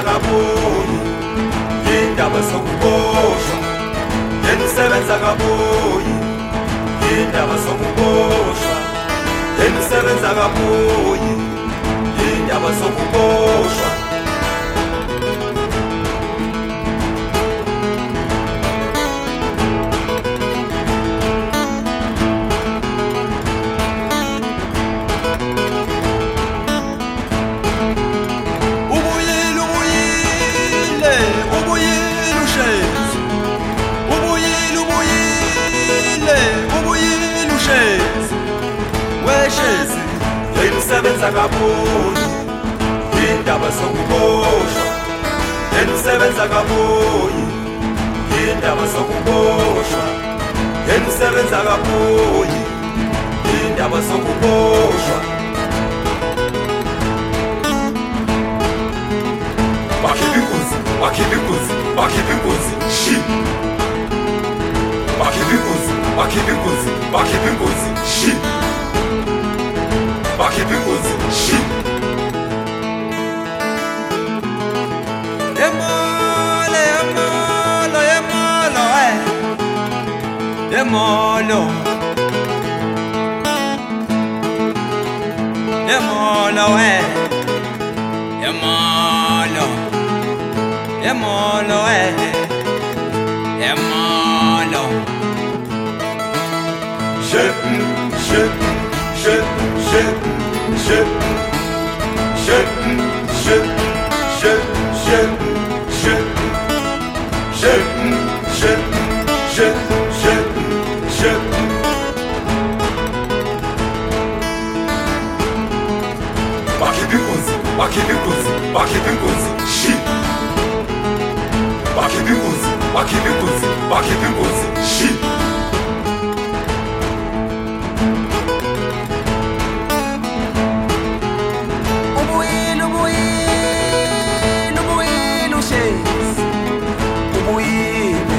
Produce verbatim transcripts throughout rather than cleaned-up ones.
kabuyi indaba sokuboshwa enisebenza kabuyi indaba sokuboshwa enisebenza kabuyi indaba sokuboshwa enisebenza kabuyi indaba sokuboshwa enisebenza kabuyi indaba sokuboshwa enisebenza kabuyi indaba sokuboshwa bakhipha inkunzi bakhipha inkunzi bakhipha inkunzi shi bakhipha inkunzi bakhipha inkunzi bakhipha inkunzi shi bakhipha inkunzi shi Yemolo, yemolo, yemolo, eh. Yemolo. Yemolo, eh. Yemolo. Yemolo, eh. Yemolo. Je, je, je, je, je, je, je, je, je, je, je, je, je, je, je. Bakhipha inkunzi, bakhipha inkunzi, bakhipha inkunzi, shi. Bakhipha inkunzi, bakhipha inkunzi, bakhipha inkunzi, shi. Ubuyile, ubuyile, ubuyile uShezi. Ubuyile.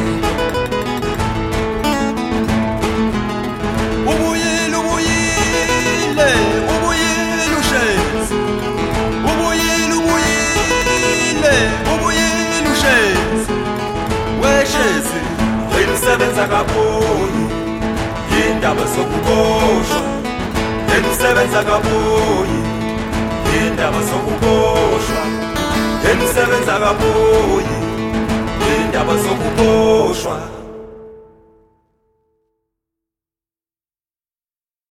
Ubuyile, ubuyile, ubuyile uShezi. Ubuyile, ubuyile, ubuyile uShezi. WeShezi. Enisebenza kabuyi indaba sokuboshwa enisebenza kabuyi indaba sokuboshwa enisebenza kabuyi indaba sokuboshwa